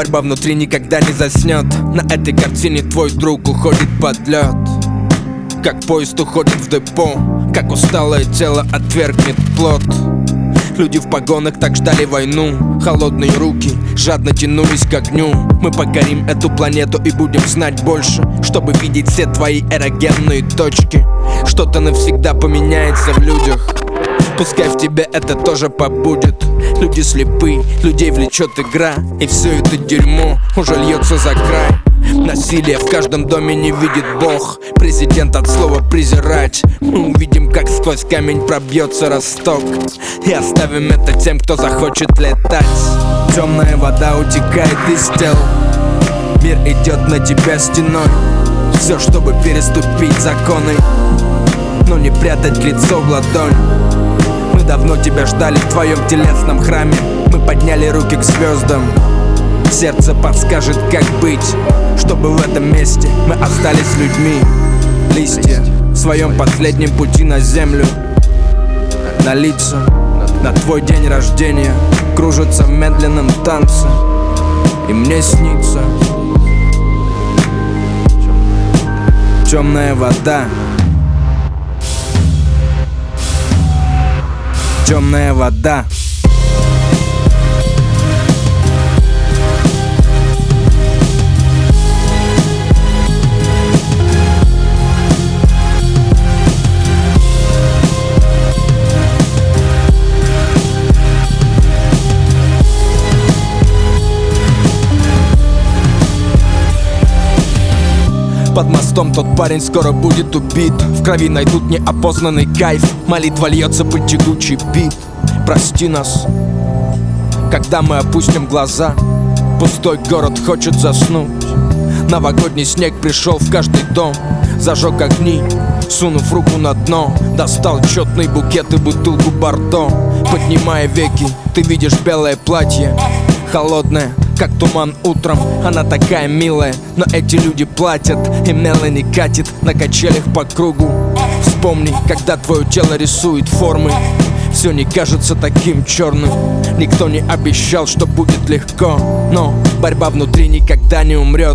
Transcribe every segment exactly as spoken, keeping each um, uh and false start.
борьба внутри никогда не заснет. На этой картине твой друг уходит под лед, как поезд уходит в депо, как усталое тело отвергнет плод. Люди в погонах так ждали войну, холодные руки жадно тянулись к огню. Мы покорим эту планету и будем знать больше, чтобы видеть все твои эрогенные точки. Что-то навсегда поменяется в людях, пускай в тебе это тоже побудет. Люди слепы, людей влечет игра, и все это дерьмо уже льется за край. Насилие в каждом доме не видит Бог. Президент от слова презирать. Мы увидим, как сквозь камень пробьется росток, и оставим это тем, кто захочет летать. Темная вода утекает из тел, мир идет на тебя стеной. Все, чтобы переступить законы, но не прятать лицо в ладонь. Мы давно тебя ждали в твоем телесном храме. Мы подняли руки к звездам. Сердце подскажет, как быть, чтобы в этом месте мы остались людьми. Листья в своем последнем пути на землю, на лица, на твой день рождения кружатся в медленном танце. И мне снится темная вода. Темная вода. Под мостом тот парень скоро будет убит. В крови найдут неопознанный кайф. Молитва льется под тягучий бит. Прости нас, когда мы опустим глаза. Пустой город хочет заснуть. Новогодний снег пришел в каждый дом. Зажег огни, сунув руку на дно. Достал четный букет и бутылку бордо. Поднимая веки, ты видишь белое платье, холодное, как туман утром. Она такая милая, но эти люди платят. И Мелани катит на качелях по кругу. Вспомни, когда твое тело рисует формы, все не кажется таким черным. Никто не обещал, что будет легко, но борьба внутри никогда не умрет.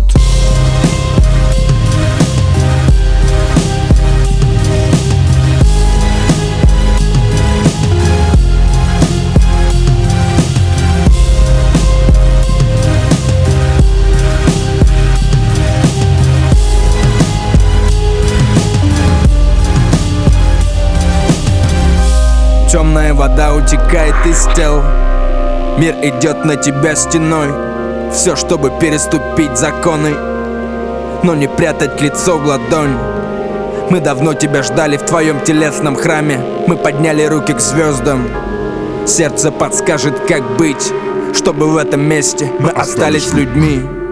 Темная вода утекает из тел, мир идет на тебя стеной. Все, чтобы переступить законы, но не прятать лицо в ладонь. Мы давно тебя ждали в твоем телесном храме. Мы подняли руки к звездам. Сердце подскажет, как быть, чтобы в этом месте мы остались людьми.